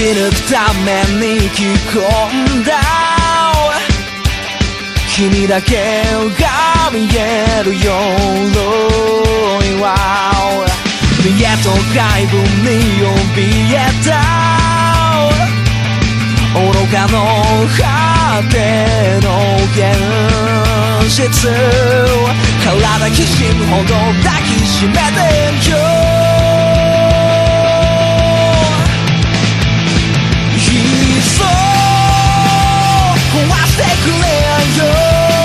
抜くために着込んだ君だけが見える鎧は見栄と外部に怯えた愚かの果ての現実体きしむほど抱きしめてよいっそ壊してくれよ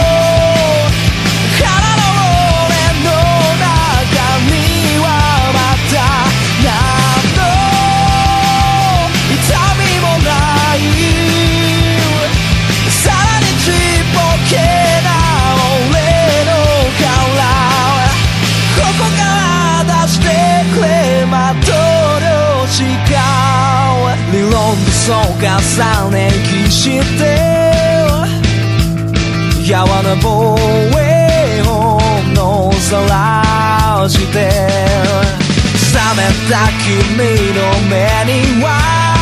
空の俺の中にはまた何の痛みもないさらにちっぽけな俺の殻ここから出してくれまと量しか理論武装重ねきしてやわな防衛本能さらして冷めた君の目には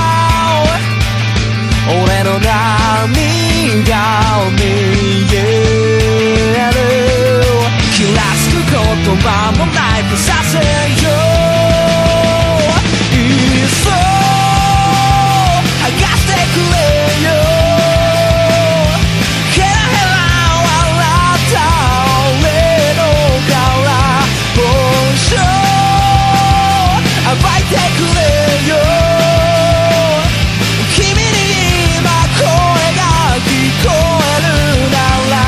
俺の涙を見える気らつく言葉もないとさせよいっそ剥がしてくれよヘラヘラ笑った俺の殻本性暴いてくれよ君に今声が聞こえるなら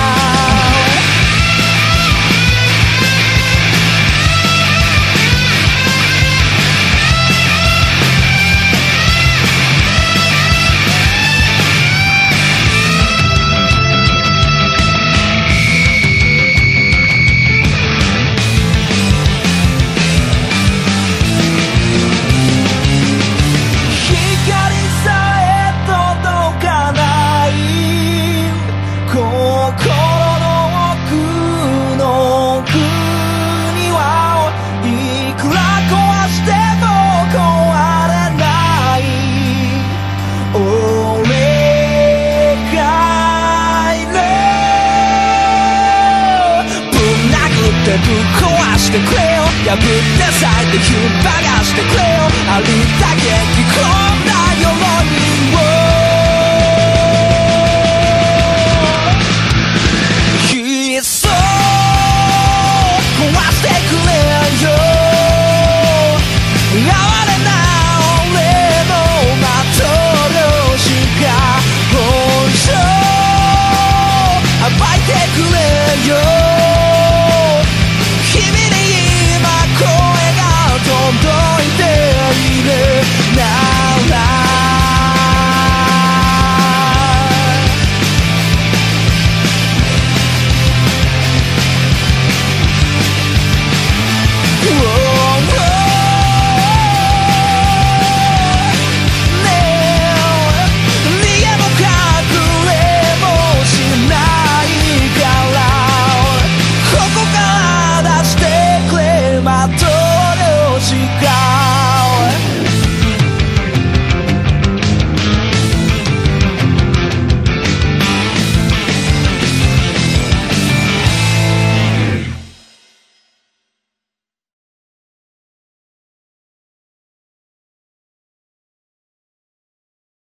ぶっ壊してくれよ破って裂いて引っ張らしてくれよありた